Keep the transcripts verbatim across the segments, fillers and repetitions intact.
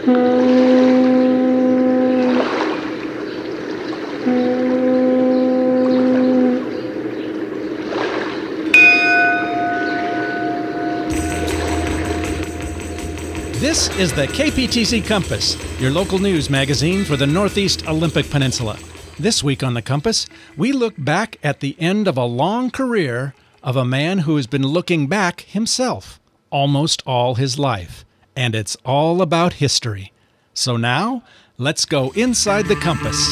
This is the K P T C Compass, your local news magazine for the Northeast Olympic Peninsula. This week on the Compass, we look back at the end of a long career of a man who has been looking back himself almost all his life. And it's all about history. So now, let's go inside the compass.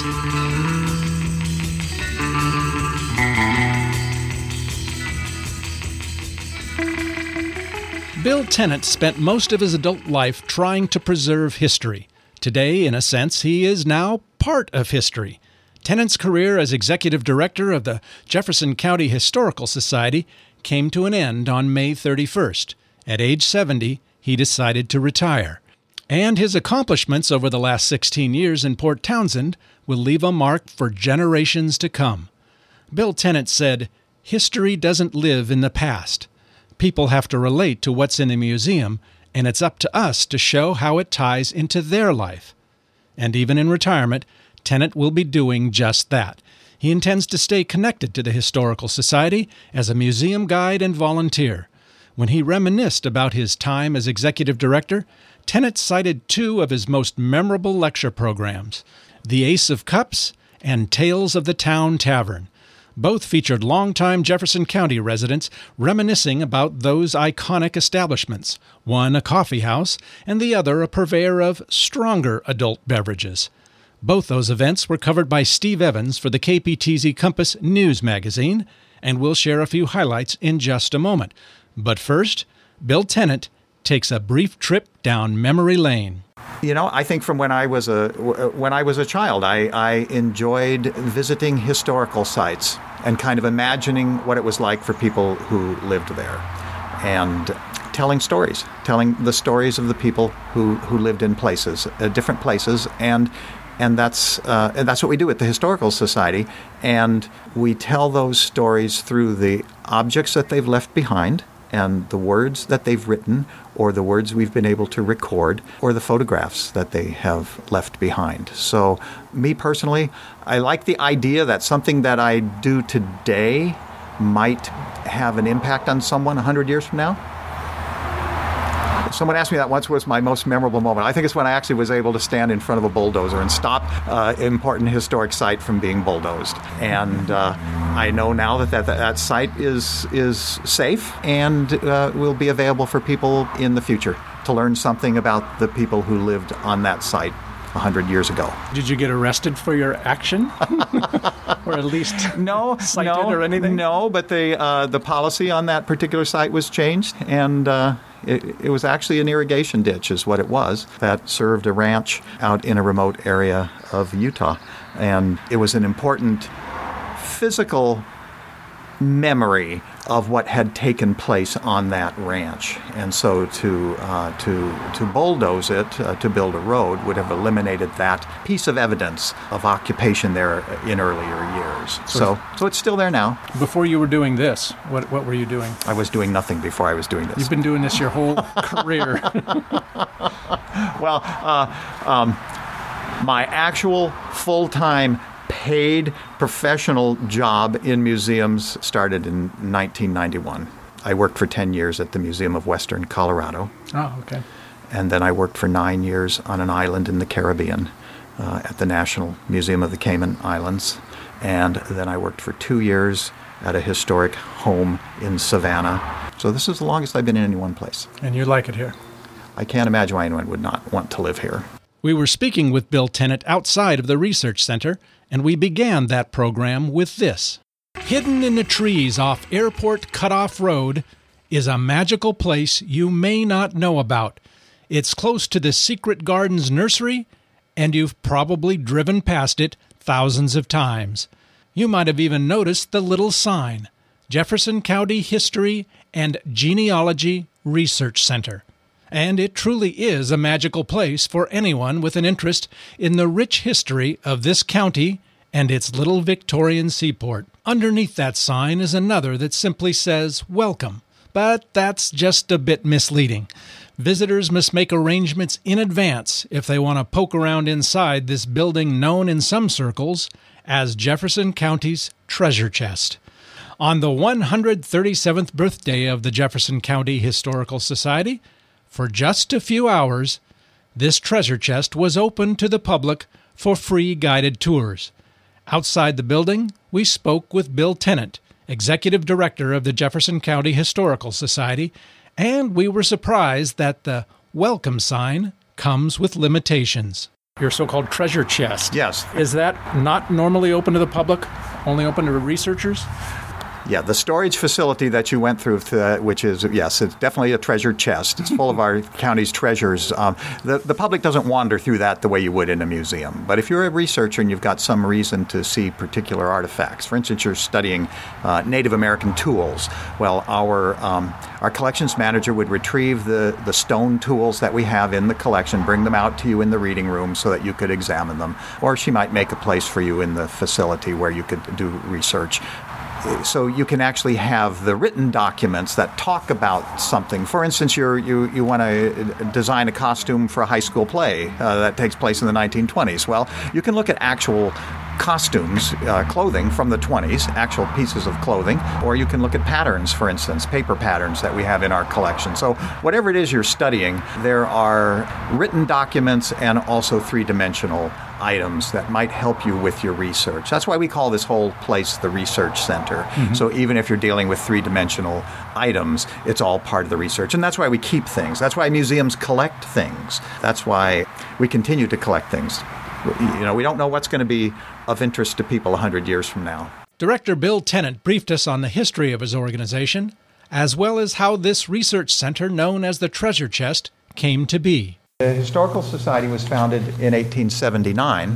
Bill Tennant spent most of his adult life trying to preserve history. Today, in a sense, he is now part of history. Tennant's career as executive director of the Jefferson County Historical Society came to an end on May thirty-first. At age seventy, he decided to retire. And his accomplishments over the last sixteen years in Port Townsend will leave a mark for generations to come. Bill Tennant said, "History doesn't live in the past. People have to relate to what's in a museum, and it's up to us to show how it ties into their life." And even in retirement, Tennant will be doing just that. He intends to stay connected to the Historical Society as a museum guide and volunteer. When he reminisced about his time as executive director, Tennant cited two of his most memorable lecture programs, The Ace of Cups and Tales of the Town Tavern. Both featured longtime Jefferson County residents reminiscing about those iconic establishments, one a coffee house and the other a purveyor of stronger adult beverages. Both those events were covered by Steve Evans for the K P T C Compass News magazine, and we'll share a few highlights in just a moment. But first, Bill Tennant takes a brief trip down memory lane. You know, I think from when I was a when I was a child, I, I enjoyed visiting historical sites and kind of imagining what it was like for people who lived there, and telling stories, telling the stories of the people who, who lived in places, uh, different places, and and that's uh, and that's what we do at the Historical Society. And we tell those stories through the objects that they've left behind, and the words that they've written, or the words we've been able to record, or the photographs that they have left behind. So me personally, I like the idea that something that I do today might have an impact on someone one hundred years from now. Someone asked me that once, was my most memorable moment. I think it's when I actually was able to stand in front of a bulldozer and stop uh, an important historic site from being bulldozed. And uh, I know now that that, that site is is safe and uh, will be available for people in the future to learn something about the people who lived on that site one hundred years ago. Did you get arrested for your action? Or at least no, cited no, or anything? No, but the, uh, the policy on that particular site was changed, and uh, it, it was actually an irrigation ditch is what it was that served a ranch out in a remote area of Utah. And it was an important physical memory of what had taken place on that ranch. And so to uh, to to bulldoze it, uh, to build a road, would have eliminated that piece of evidence of occupation there in earlier years. So so, so it's still there now. Before you were doing this, what what were you doing? I was doing nothing before I was doing this. You've been doing this your whole career. Well, uh, um, my actual full-time paid professional job in museums started in nineteen ninety-one. I worked for ten years at the Museum of Western Colorado. Oh, okay. And then I worked for nine years on an island in the Caribbean uh, at the National Museum of the Cayman Islands. And then I worked for two years at a historic home in Savannah. So this is the longest I've been in any one place. And you like it here? I can't imagine why anyone would not want to live here. We were speaking with Bill Tennant outside of the research center, and we began that program with this. Hidden in the trees off Airport Cutoff Road is a magical place you may not know about. It's close to the Secret Gardens Nursery, and you've probably driven past it thousands of times. You might have even noticed the little sign, Jefferson County History and Genealogy Research Center. And it truly is a magical place for anyone with an interest in the rich history of this county and its little Victorian seaport. Underneath that sign is another that simply says, "Welcome. but that's just a bit misleading. Visitors must make arrangements in advance if they want to poke around inside this building known in some circles as Jefferson County's treasure chest. On the one hundred thirty-seventh birthday of the Jefferson County Historical Society, for just a few hours, this treasure chest was open to the public for free guided tours. Outside the building, we spoke with Bill Tennant, Executive Director of the Jefferson County Historical Society, and we were surprised that the welcome sign comes with limitations. Your so-called treasure chest. Yes. Is that not normally open to the public, only open to researchers? Yeah, the storage facility that you went through, to, which is, yes, it's definitely a treasure chest. It's full of our county's treasures. Um, the, the public doesn't wander through that the way you would in a museum. But if you're a researcher and you've got some reason to see particular artifacts, for instance, you're studying uh, Native American tools, well, our um, our collections manager would retrieve the, the stone tools that we have in the collection, bring them out to you in the reading room so that you could examine them. Or she might make a place for you in the facility where you could do research. So you can actually have the written documents that talk about something. For instance, you're, you you want to design a costume for a high school play uh, that takes place in the nineteen twenties. Well, you can look at actual costumes, uh, clothing from the twenties, actual pieces of clothing, or you can look at patterns, for instance, paper patterns that we have in our collection. So whatever it is you're studying, there are written documents and also three-dimensional items that might help you with your research. That's why we call this whole place the research center. Mm-hmm. So even if you're dealing with three-dimensional items, it's all part of the research. And that's why we keep things. That's why museums collect things. That's why we continue to collect things. You know, we don't know what's going to be of interest to people one hundred years from now. Director Bill Tennant briefed us on the history of his organization, as well as how this research center, known as the Treasure Chest, came to be. The Historical Society was founded in eighteen seventy-nine,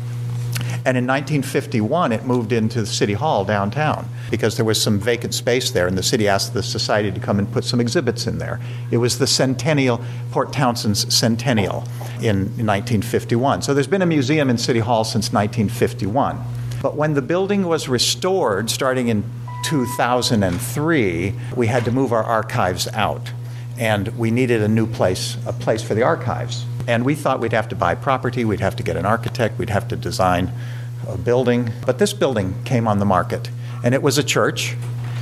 and in nineteen fifty-one it moved into City Hall downtown because there was some vacant space there, and the city asked the society to come and put some exhibits in there. It was the centennial, Port Townsend's centennial in nineteen fifty-one. So there's been a museum in City Hall since nineteen fifty-one. But when the building was restored, starting in two thousand three, we had to move our archives out. And we needed a new place, a place for the archives. And we thought we'd have to buy property, we'd have to get an architect, we'd have to design a building. But this building came on the market, and it was a church.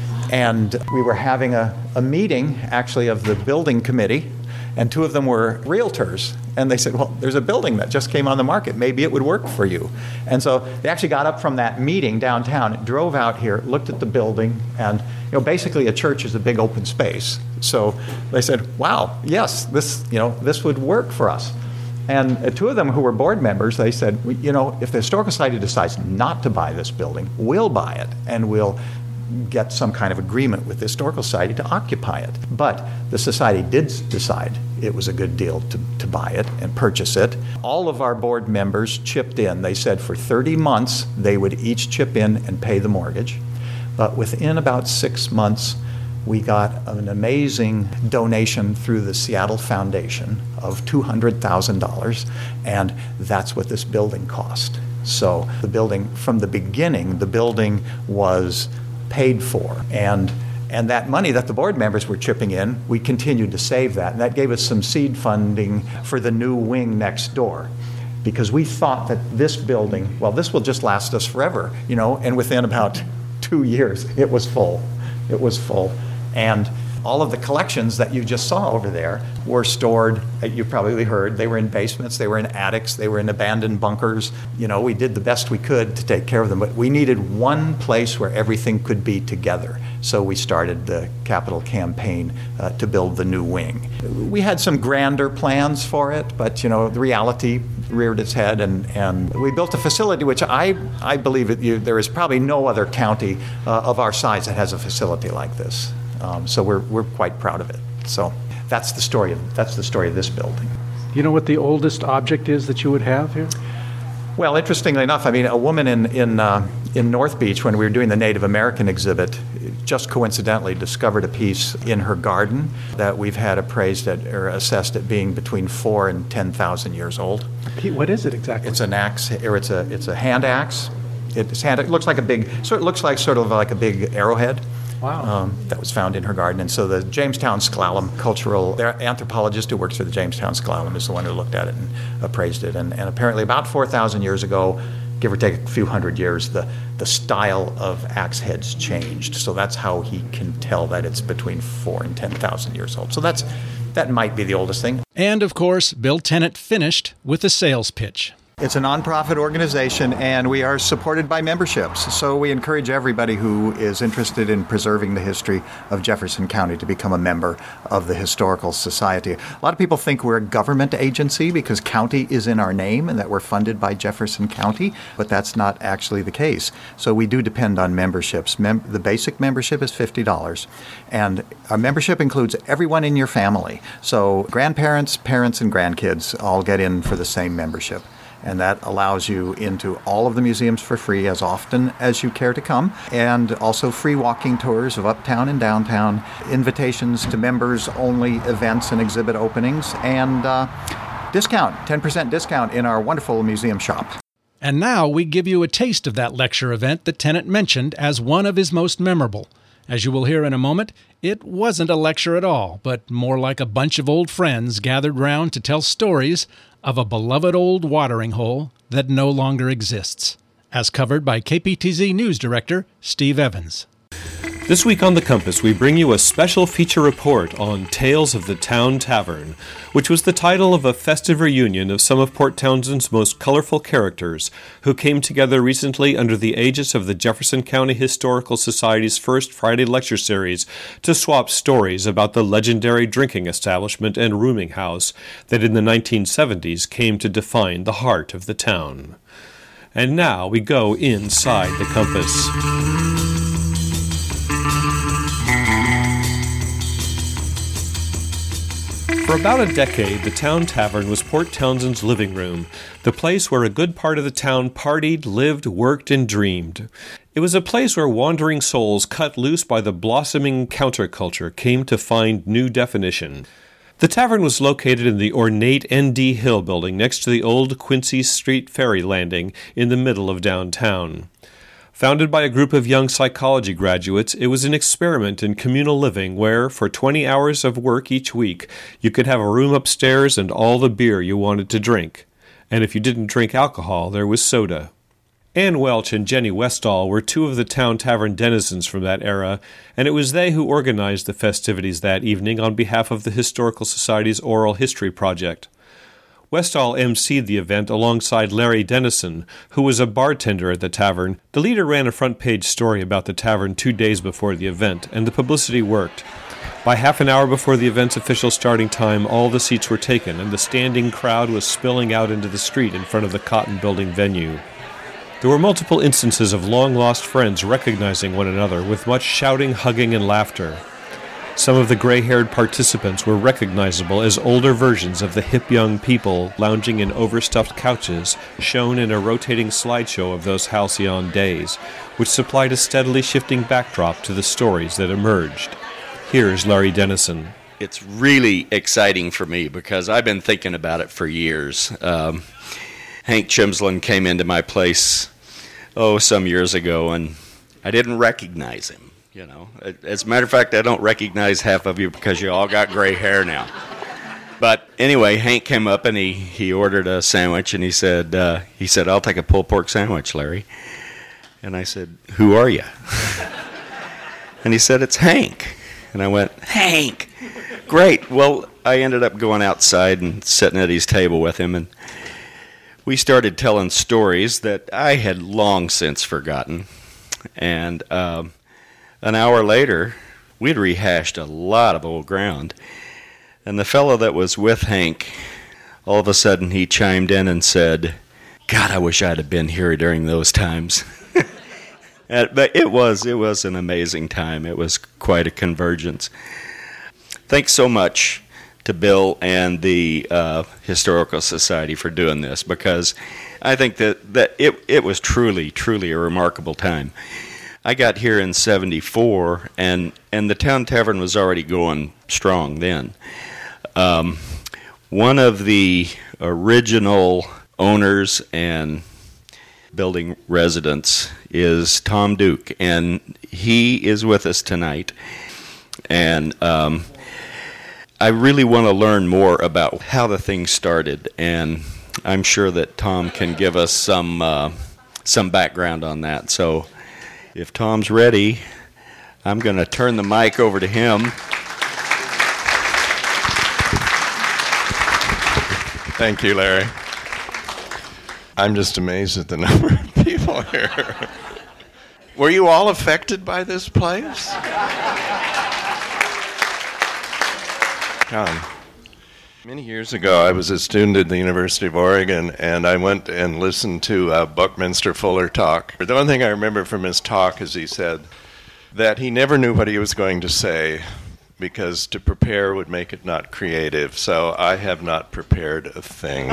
And we were having a, a meeting, actually, of the building committee, and two of them were realtors. And they said, well, there's a building that just came on the market. Maybe it would work for you. And so they actually got up from that meeting downtown, drove out here, looked at the building, and you know, basically a church is a big open space. So they said, wow, yes, this, you know, this would work for us. And uh, two of them who were board members, they said, you know, if the Historical Society decides not to buy this building, we'll buy it, and we'll get some kind of agreement with the Historical Society to occupy it. But the Society did decide it was a good deal to, to buy it and purchase it. All of our board members chipped in. They said for thirty months they would each chip in and pay the mortgage. But within about six months, we got an amazing donation through the Seattle Foundation of two hundred thousand dollars, and that's what this building cost. So the building, from the beginning, the building was paid for. And and that money that the board members were chipping in, we continued to save that. And that gave us some seed funding for the new wing next door. Because we thought that this building, well, this will just last us forever, you know, and within about two years, it was full. It was full. And all of the collections that you just saw over there were stored, you probably heard, they were in basements, they were in attics, they were in abandoned bunkers. You know, we did the best we could to take care of them, but we needed one place where everything could be together. So we started the capital campaign uh, to build the new wing. We had some grander plans for it, but, you know, the reality reared its head, and, and we built a facility which I, I believe it, you, there is probably no other county uh, of our size that has a facility like this. Um, so we're we're quite proud of it. So that's the story of that's the story of this building. Do you know what the oldest object is that you would have here? Well, interestingly enough, I mean, a woman in in uh, in North Beach, when we were doing the Native American exhibit, just coincidentally discovered a piece in her garden that we've had appraised at or assessed at being between four and ten thousand years old. What is it exactly? It's an axe, or it's a it's a hand axe. It's hand. It looks like a big. So it looks like sort of like a big arrowhead. Wow. Um, that was found in her garden. And so the Jamestown Sklallam cultural the anthropologist who works for the Jamestown Sklallam is the one who looked at it and appraised it. And, and apparently about four thousand years ago, give or take a few hundred years, the, the style of axe heads changed. So that's how he can tell that it's between four and ten thousand years old. So that's that might be the oldest thing. And, of course, Bill Tennant finished with a sales pitch. It's a nonprofit organization, and we are supported by memberships. So we encourage everybody who is interested in preserving the history of Jefferson County to become a member of the Historical Society. A lot of people think we're a government agency because county is in our name and that we're funded by Jefferson County, but that's not actually the case. So we do depend on memberships. Mem- the basic membership is fifty dollars, and our membership includes everyone in your family. So grandparents, parents, and grandkids all get in for the same membership. And that allows you into all of the museums for free as often as you care to come, and also free walking tours of uptown and downtown, invitations to members-only events and exhibit openings, and uh, discount, ten percent discount in our wonderful museum shop. And now we give you a taste of that lecture event that Tennant mentioned as one of his most memorable. As you will hear in a moment, it wasn't a lecture at all, but more like a bunch of old friends gathered round to tell stories of a beloved old watering hole that no longer exists, as covered by K P T Z News Director Steve Evans. This week on The Compass, we bring you a special feature report on Tales of the Town Tavern, which was the title of a festive reunion of some of Port Townsend's most colorful characters who came together recently under the aegis of the Jefferson County Historical Society's first Friday lecture series to swap stories about the legendary drinking establishment and rooming house that in the nineteen seventies came to define the heart of the town. And now we go inside The Compass. For about a decade, the Town Tavern was Port Townsend's living room, the place where a good part of the town partied, lived, worked, and dreamed. It was a place where wandering souls cut loose by the blossoming counterculture came to find new definition. The tavern was located in the ornate N D Hill building next to the old Quincy Street ferry landing in the middle of downtown. Founded by a group of young psychology graduates, it was an experiment in communal living where, for twenty hours of work each week, you could have a room upstairs and all the beer you wanted to drink. And if you didn't drink alcohol, there was soda. Ann Welch and Jenny Westall were two of the Town Tavern denizens from that era, and it was they who organized the festivities that evening on behalf of the Historical Society's Oral History Project. Westall emceed the event alongside Larry Dennison, who was a bartender at the tavern. The leader ran a front-page story about the tavern two days before the event, and the publicity worked. By half an hour before the event's official starting time, all the seats were taken, and the standing crowd was spilling out into the street in front of the Cotton Building venue. There were multiple instances of long-lost friends recognizing one another, with much shouting, hugging, and laughter. Some of the gray-haired participants were recognizable as older versions of the hip young people lounging in overstuffed couches shown in a rotating slideshow of those halcyon days, which supplied a steadily shifting backdrop to the stories that emerged. Here's Larry Dennison. It's really exciting for me because I've been thinking about it for years. Um, Hank Chimslin came into my place, oh, some years ago, and I didn't recognize him. You know, as a matter of fact, I don't recognize half of you because you all got gray hair now. But anyway, Hank came up and he, he ordered a sandwich, and he said, uh, he said, "I'll take a pulled pork sandwich, Larry." And I said, "Who are you?" And he said, "It's Hank." And I went, "Hank, great." Well, I ended up going outside and sitting at his table with him, and we started telling stories that I had long since forgotten. And um, an hour later, we'd rehashed a lot of old ground. And the fellow that was with Hank, all of a sudden he chimed in and said, "God, I wish I'd have been here during those times." But it was, it was an amazing time. It was quite a convergence. Thanks so much to Bill and the uh, Historical Society for doing this, because I think that, that it, it was truly, truly a remarkable time. I got here in seventy-four, and, and the Town Tavern was already going strong then. Um, one of the original owners and building residents is Tom Duke, and he is with us tonight. And um, I really want to learn more about how the thing started, and I'm sure that Tom can give us some uh, some background on that. So if Tom's ready, I'm going to turn the mic over to him. Thank you, Larry. I'm just amazed at the number of people here. Were you all affected by this place? John. Many years ago, I was a student at the University of Oregon, and I went and listened to uh, Buckminster Fuller talk. The one thing I remember from his talk is he said that he never knew what he was going to say because to prepare would make it not creative. So I have not prepared a thing.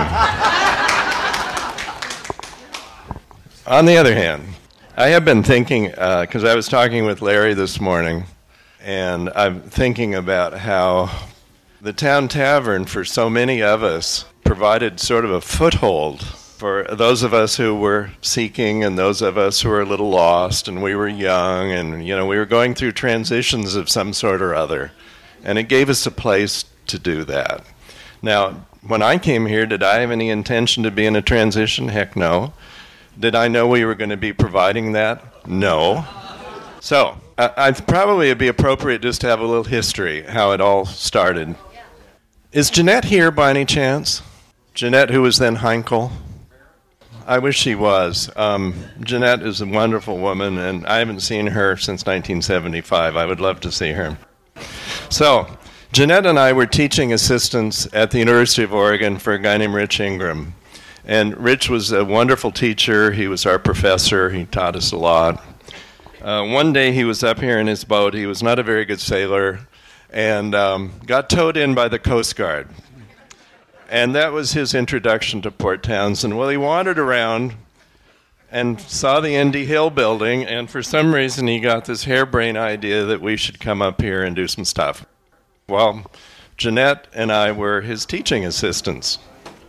On the other hand, I have been thinking, because uh, I was talking with Larry this morning, and I'm thinking about how the Town Tavern, for so many of us, provided sort of a foothold for those of us who were seeking and those of us who were a little lost, and we were young, and you know we were going through transitions of some sort or other, and it gave us a place to do that. Now, when I came here, did I have any intention to be in a transition? Heck no. Did I know we were going to be providing that? No. So, I, I probably it'd be appropriate just to have a little history, how it all started. Is Jeanette here by any chance? Jeanette, who was then Heinkel? I wish she was. Um, Jeanette is a wonderful woman, and I haven't seen her since nineteen seventy-five. I would love to see her. So, Jeanette and I were teaching assistants at the University of Oregon for a guy named Rich Ingram. And Rich was a wonderful teacher. He was our professor. He taught us a lot. Uh, one day he was up here in his boat. He was not a very good sailor, and um, got towed in by the Coast Guard. And that was his introduction to Port Townsend. Well, he wandered around and saw the Indy Hill building, and for some reason he got this harebrained idea that we should come up here and do some stuff. Well, Jeanette and I were his teaching assistants.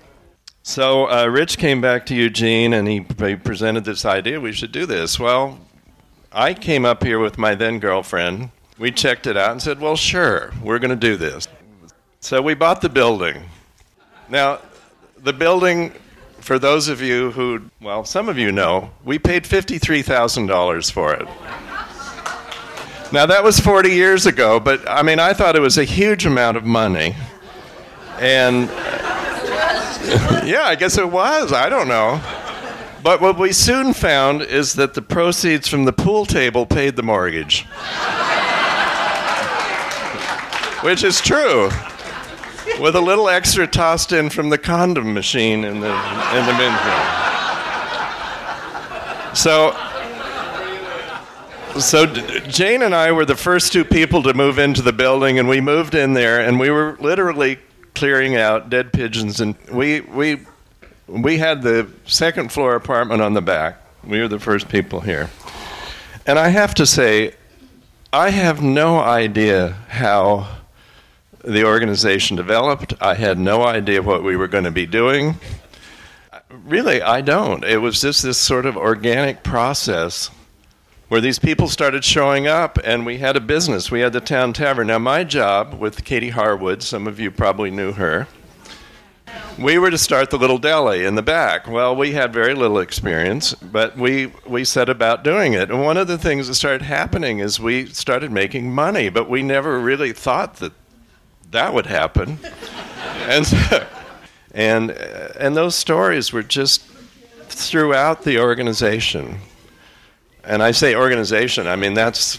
So uh, Rich came back to Eugene, and he, he presented this idea, we should do this. Well, I came up here with my then girlfriend. We checked it out and said, well, sure, we're going to do this. So we bought the building. Now, the building, for those of you who, well, some of you know, we paid fifty-three thousand dollars for it. Now, that was forty years ago, but, I mean, I thought it was a huge amount of money. And, yeah, I guess it was. I don't know. But what we soon found is that the proceeds from the pool table paid the mortgage. Which is true. With a little extra tossed in from the condom machine in the in the men's room. So, so Jane and I were the first two people to move into the building, and we moved in there, and we were literally clearing out dead pigeons, and we we we had the second floor apartment on the back. We were the first people here. And I have to say, I have no idea how the organization developed. I had no idea what we were going to be doing. Really, I don't. It was just this sort of organic process where these people started showing up, and we had a business. We had the Town Tavern. Now, my job with Katie Harwood, some of you probably knew her, we were to start the little deli in the back. Well, we had very little experience, but we, we set about doing it. And one of the things that started happening is we started making money, but we never really thought that that would happen. and, so, and, and those stories were just throughout the organization. And I say organization, I mean, that's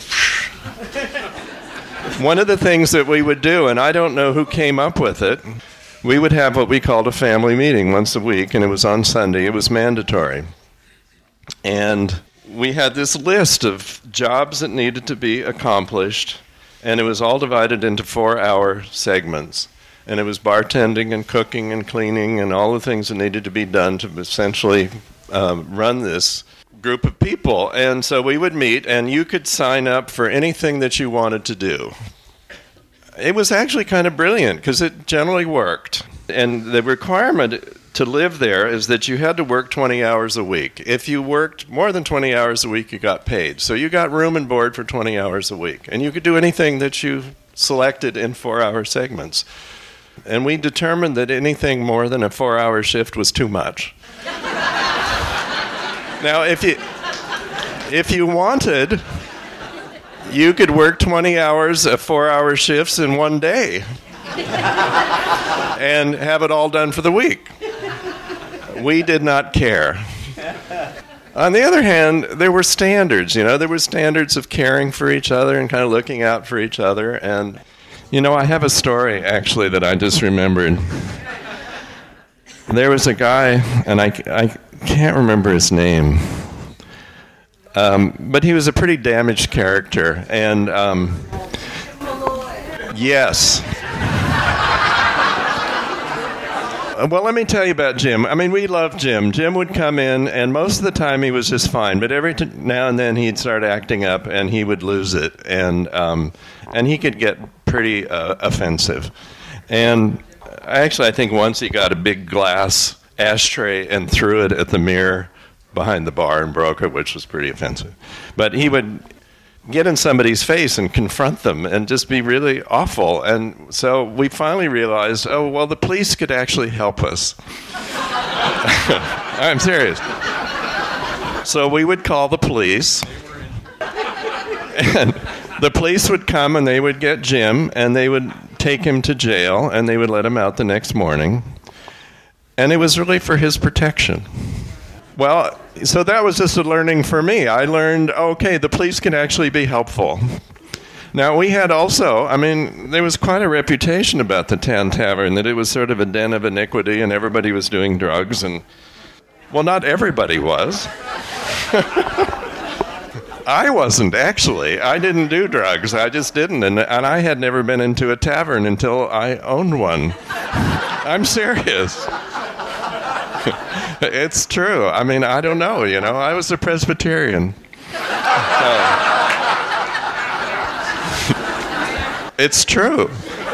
one of the things that we would do, and I don't know who came up with it. We would have what we called a family meeting once a week, and it was on Sunday. It was mandatory. And we had this list of jobs that needed to be accomplished, and it was all divided into four-hour segments. And it was bartending and cooking and cleaning and all the things that needed to be done to essentially um, run this group of people. And so we would meet, and you could sign up for anything that you wanted to do. it was actually kind of brilliant because it generally worked. And the requirement to live there is that you had to work twenty hours a week. If you worked more than twenty hours a week, you got paid. So you got room and board for twenty hours a week. And you could do anything that you selected in four-hour segments. And we determined that anything more than a four-hour shift was too much. Now, if you if you wanted, you could work twenty hours of four-hour shifts in one day and have it all done for the week. We did not care. On the other hand, there were standards, you know, there were standards of caring for each other and kind of looking out for each other. And, you know, I have a story, actually, that I just remembered. There was a guy, and I, I can't remember his name, um, but he was a pretty damaged character. And, um, yes. Well, let me tell you about Jim. I mean, we loved Jim. Jim would come in, and most of the time he was just fine. But every t- now and then he'd start acting up, and he would lose it. And um, and he could get pretty uh, offensive. And actually, I think once he got a big glass ashtray and threw it at the mirror behind the bar and broke it, which was pretty offensive. But he would get in somebody's face and confront them and just be really awful. And so we finally realized, oh, well, the police could actually help us. I'm serious. So we would call the police, and the police would come and they would get Jim and they would take him to jail and they would let him out the next morning. And it was really for his protection. Well, so that was just a learning for me. I learned, okay, the police can actually be helpful. Now, we had also, I mean, there was quite a reputation about the Town Tavern, that it was sort of a den of iniquity and everybody was doing drugs. And, well, not everybody was. I wasn't, actually. I didn't do drugs. I just didn't. And, and I had never been into a tavern until I owned one. I'm serious. It's true. I mean, I don't know, you know. I was a Presbyterian. So. It's true.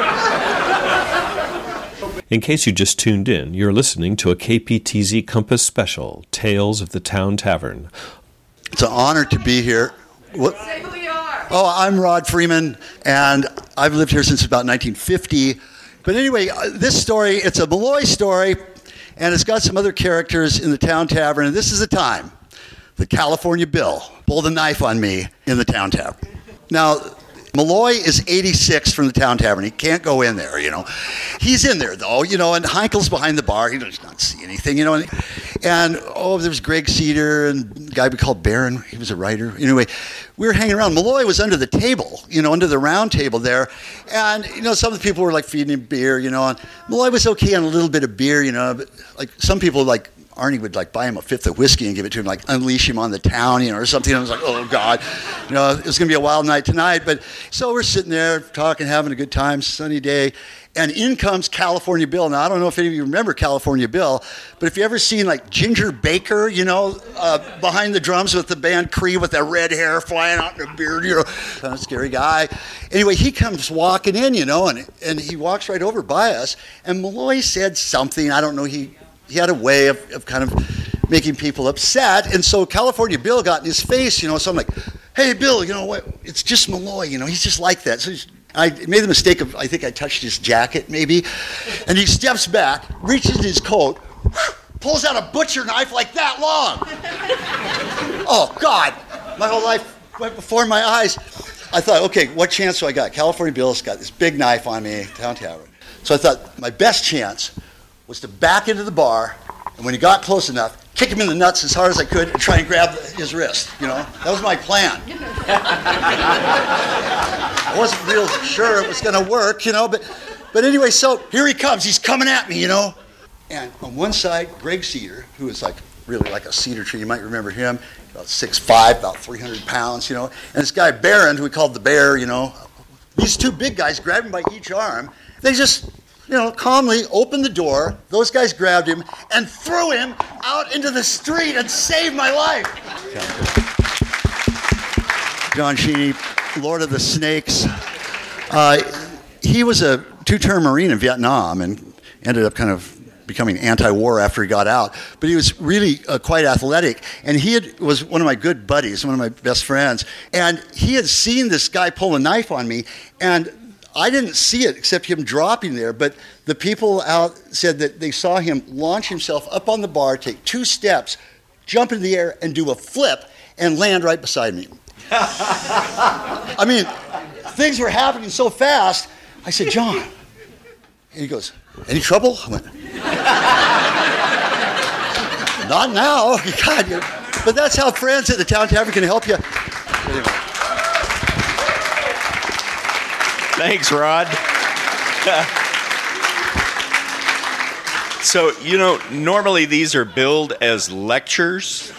In case you just tuned in, you're listening to a K P T Z Compass special, Tales of the Town Tavern. It's an honor to be here. What? Say who you are. Oh, I'm Rod Freeman, and I've lived here since about nineteen fifty. But anyway, this story, it's a Malloy story, and it's got some other characters in the Town Tavern, and this is the time the California Bill pulled a knife on me in the Town Tavern. Now, Malloy is eighty-six from the Town Tavern. He can't go in there, you know. He's in there, though, you know, and Heinkel's behind the bar. He does not see anything, you know. And, and oh, there was Greg Cedar and a guy we called Barron. He was a writer. Anyway, we were hanging around. Malloy was under the table, you know, under the round table there. And, you know, some of the people were, like, feeding him beer, you know. And Malloy was okay on a little bit of beer, you know. But, like, some people, like, Arnie would like buy him a fifth of whiskey and give it to him, like unleash him on the town, you know, or something. And I was like, oh God, you know, it was gonna be a wild night tonight. But so we're sitting there talking, having a good time, sunny day, and in comes California Bill. Now I don't know if any of you remember California Bill, but if you ever seen like Ginger Baker, you know, uh, behind the drums with the band Cree with that red hair flying out in a beard, you know, kind of scary guy. Anyway, he comes walking in, you know, and and he walks right over by us, and Malloy said something. I don't know. He. He had a way of, of kind of making people upset, and so California Bill got in his face, you know, so I'm like, hey, Bill, you know what, it's just Malloy, you know, he's just like that. So I made the mistake of, I think I touched his jacket, maybe, and he steps back, reaches in his coat, pulls out a butcher knife like that long. Oh, God, my whole life went before my eyes. I thought, okay, what chance do I got? California Bill's got this big knife on me, Town Tavern. So I thought my best chance was to back into the bar, and when he got close enough, kick him in the nuts as hard as I could and try and grab his wrist, you know? That was my plan. I wasn't real sure it was gonna work, you know, but but anyway, so here he comes, he's coming at me, you know? And on one side, Greg Cedar, who is like really like a cedar tree, you might remember him, about six five, about three hundred pounds, you know? And this guy Barron, who we called the Bear, you know? These two big guys grabbed him by each arm. They just, you know, calmly opened the door. Those guys grabbed him and threw him out into the street and saved my life. John Sheeny, Lord of the Snakes. Uh, he was a two-term Marine in Vietnam and ended up kind of becoming anti-war after he got out. But he was really uh, quite athletic. And he had, was one of my good buddies, one of my best friends. And he had seen this guy pull a knife on me. And I didn't see it except him dropping there. But the people out said that they saw him launch himself up on the bar, take two steps, jump in the air, and do a flip and land right beside me. I mean, things were happening so fast. I said, John. And he goes, any trouble? I went, not now. God, you, but that's how friends at the Town Tavern can help you. Anyway. Thanks, Rod. So, you know, normally these are billed as lectures.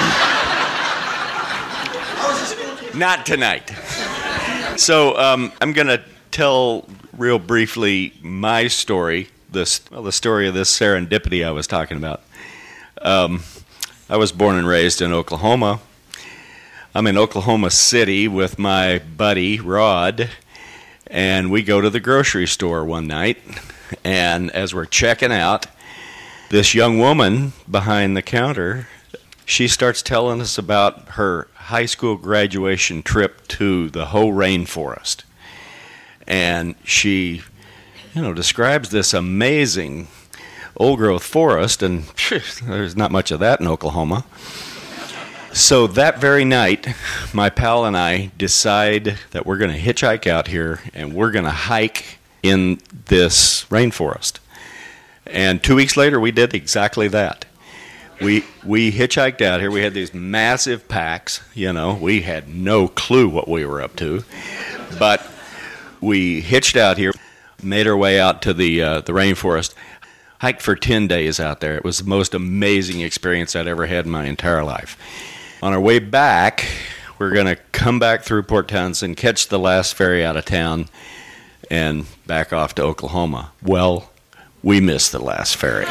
Not tonight. So um, I'm going to tell real briefly my story, this, well, the story of this serendipity I was talking about. Um, I was born and raised in Oklahoma. I'm in Oklahoma City with my buddy, Rod, and we go to the grocery store one night, and as we're checking out, this young woman behind the counter, she starts telling us about her high school graduation trip to the Hoh Rainforest. And she, you know, describes this amazing old-growth forest, and phew, there's not much of that in Oklahoma. So that very night, my pal and I decide that we're going to hitchhike out here, and we're going to hike in this rainforest. And two weeks later, we did exactly that. We we hitchhiked out here. We had these massive packs, you know. We had no clue what we were up to. But we hitched out here, made our way out to the uh, the rainforest, hiked for ten days out there. It was the most amazing experience I'd ever had in my entire life. On our way back, we're going to come back through Port Townsend, catch the last ferry out of town, and back off to Oklahoma. Well, we missed the last ferry.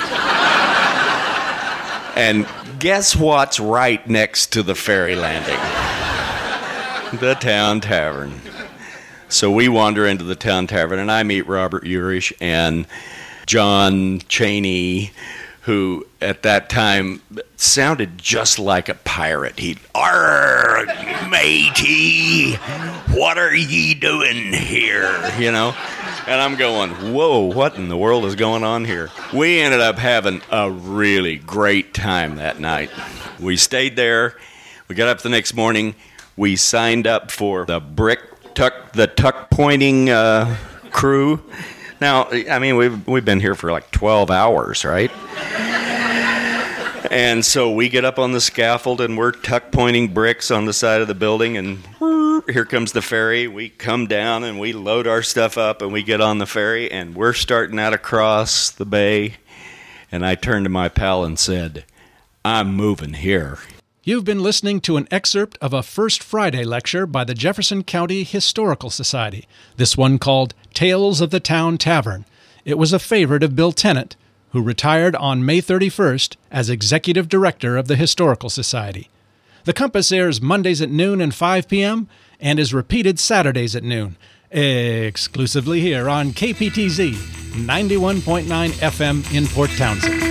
And guess what's right next to the ferry landing? The Town Tavern. So we wander into the Town Tavern, and I meet Robert Urich and John Chaney, who at that time sounded just like a pirate. He'd, "Arr, matey, what are ye doing here?" You know? And I'm going, whoa, what in the world is going on here? We ended up having a really great time that night. We stayed there. We got up the next morning. We signed up for the brick tuck, the tuck pointing uh, crew. Now, I mean, we've we've been here for like twelve hours, right? And so we get up on the scaffold and we're tuck pointing bricks on the side of the building, and here comes the ferry. We come down and we load our stuff up and we get on the ferry, and we're starting out across the bay. And I turned to my pal and said, "I'm moving here." You've been listening to an excerpt of a First Friday lecture by the Jefferson County Historical Society, this one called Tales of the Town Tavern. It was a favorite of Bill Tennant, who retired on May thirty-first as Executive Director of the Historical Society. The Compass airs Mondays at noon and five p.m. and is repeated Saturdays at noon, exclusively here on K P T Z ninety-one point nine F M in Port Townsend.